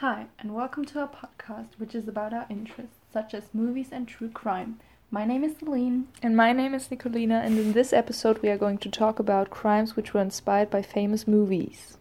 Hi, and welcome to our podcast, which is about our interests, such as movies and true crime. My name is Celine. And my name is Nicolina, and in this episode we are going to talk about crimes which were inspired by famous movies.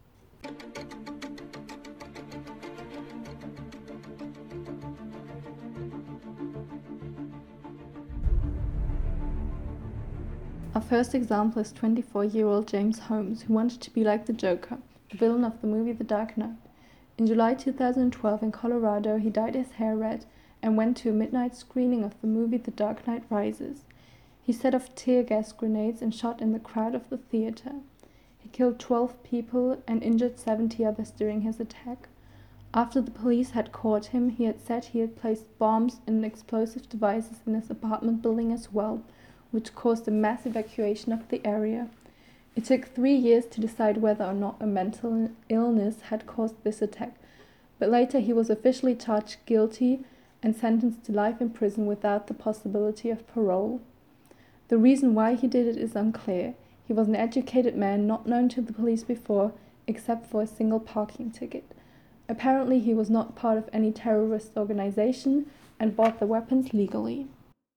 Our first example is 24-year-old James Holmes, who wanted to be like the Joker, the villain of the movie The Dark Knight. In July 2012 in Colorado, he dyed his hair red and went to a midnight screening of the movie The Dark Knight Rises. He set off tear gas grenades and shot in the crowd of the theater. He killed 12 people and injured 70 others during his attack. After the police had caught him, he had said he had placed bombs and explosive devices in his apartment building as well, which caused a mass evacuation of the area. It took 3 years to decide whether or not a mental illness had caused this attack, but later he was officially charged guilty and sentenced to life in prison without the possibility of parole. The reason why he did it is unclear. He was an educated man not known to the police before, except for a single parking ticket. Apparently he was not part of any terrorist organization and bought the weapons legally.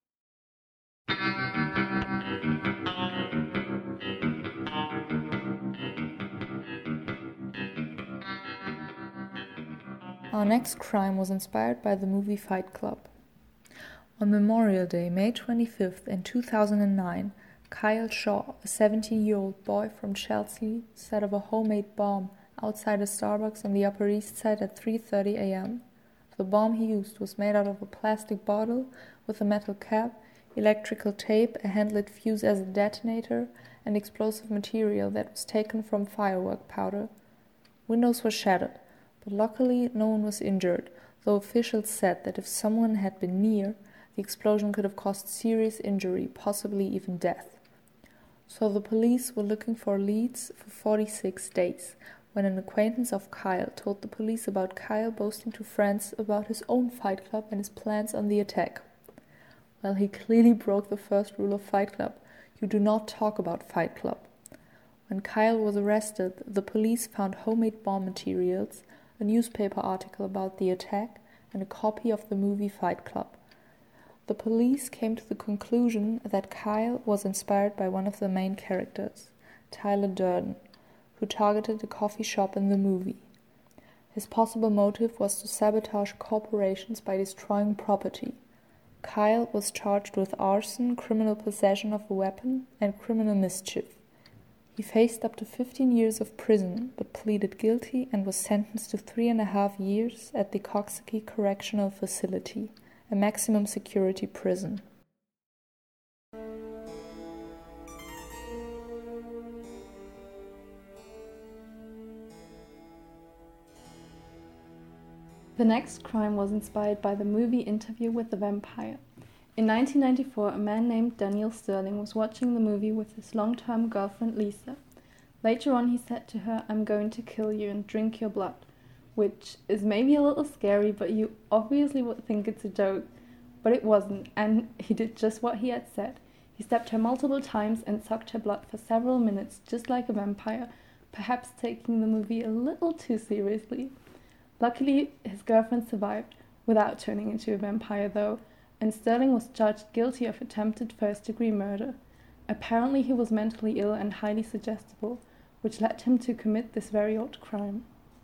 Our next crime was inspired by the movie Fight Club. On Memorial Day, May 25th in 2009, Kyle Shaw, a 17-year-old boy from Chelsea, set off a homemade bomb outside a Starbucks on the Upper East Side at 3:30 a.m. The bomb he used was made out of a plastic bottle with a metal cap, electrical tape, a hand-lit fuse as a detonator, and explosive material that was taken from firework powder. Windows were shattered, but luckily no one was injured, though officials said that if someone had been near, the explosion could have caused serious injury, possibly even death. So the police were looking for leads for 46 days, when an acquaintance of Kyle told the police about Kyle boasting to friends about his own Fight Club and his plans on the attack. Well, he clearly broke the first rule of Fight Club: you do not talk about Fight Club. When Kyle was arrested, the police found homemade bomb materials, a newspaper article about the attack, and a copy of the movie Fight Club. The police came to the conclusion that Kyle was inspired by one of the main characters, Tyler Durden, who targeted a coffee shop in the movie. His possible motive was to sabotage corporations by destroying property. Kyle was charged with arson, criminal possession of a weapon, and criminal mischief. He faced up to 15 years of prison, but pleaded guilty and was sentenced to 3.5 years at the Coxsackie Correctional Facility, a maximum security prison. The next crime was inspired by the movie Interview with the Vampire. In 1994, a man named Daniel Sterling was watching the movie with his long-term girlfriend Lisa. Later on, he said to her, "I'm going to kill you and drink your blood," which is maybe a little scary, but you obviously would think it's a joke. But it wasn't, and he did just what he had said. He stabbed her multiple times and sucked her blood for several minutes, just like a vampire, perhaps taking the movie a little too seriously. Luckily, his girlfriend survived, without turning into a vampire though, and Sterling was charged guilty of attempted first-degree murder. Apparently he was mentally ill and highly suggestible, which led him to commit this very odd crime.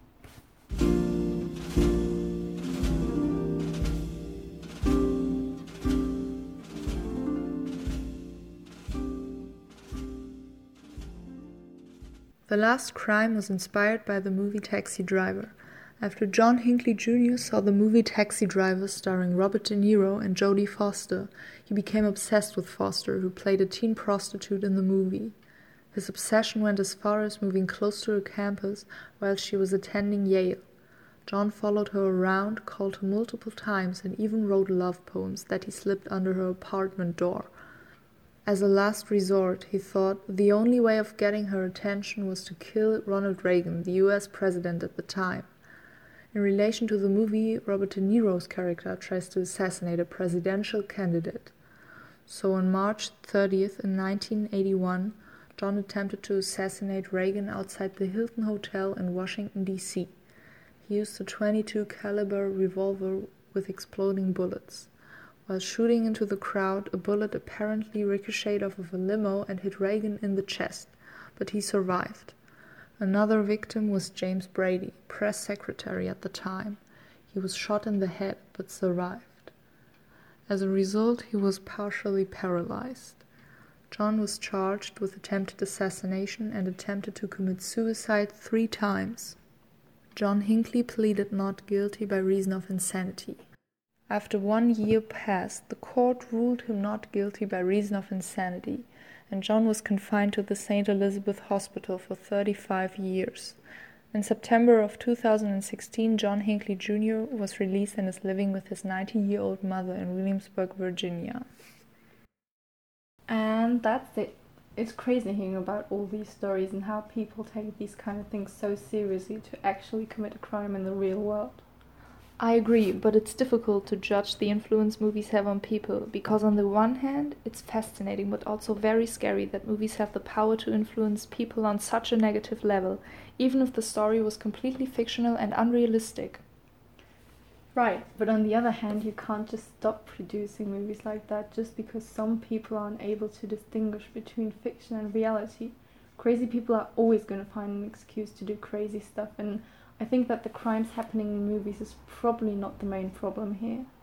The last crime was inspired by the movie Taxi Driver. After John Hinckley Jr. saw the movie Taxi Driver starring Robert De Niro and Jodie Foster, he became obsessed with Foster, who played a teen prostitute in the movie. His obsession went as far as moving close to her campus while she was attending Yale. John followed her around, called her multiple times, and even wrote love poems that he slipped under her apartment door. As a last resort, he thought the only way of getting her attention was to kill Ronald Reagan, the US president at the time. In relation to the movie, Robert De Niro's character tries to assassinate a presidential candidate. So on March 30th in 1981, John attempted to assassinate Reagan outside the Hilton Hotel in Washington, D.C. He used a .22 caliber revolver with exploding bullets. While shooting into the crowd, a bullet apparently ricocheted off of a limo and hit Reagan in the chest, but he survived. Another victim was James Brady, press secretary at the time. He was shot in the head but survived. As a result, he was partially paralyzed. John was charged with attempted assassination and attempted to commit suicide 3 times. John Hinckley pleaded not guilty by reason of insanity. After 1 year passed, the court ruled him not guilty by reason of insanity, and John was confined to the St. Elizabeth Hospital for 35 years. In September of 2016, John Hinckley Jr. was released and is living with his 90-year-old mother in Williamsburg, Virginia. And that's it. It's crazy hearing about all these stories and how people take these kind of things so seriously to actually commit a crime in the real world. I agree, but it's difficult to judge the influence movies have on people, because on the one hand, it's fascinating but also very scary that movies have the power to influence people on such a negative level, even if the story was completely fictional and unrealistic. Right, but on the other hand, you can't just stop producing movies like that just because some people aren't able to distinguish between fiction and reality. Crazy people are always going to find an excuse to do crazy stuff, and I think that the crimes happening in movies is probably not the main problem here.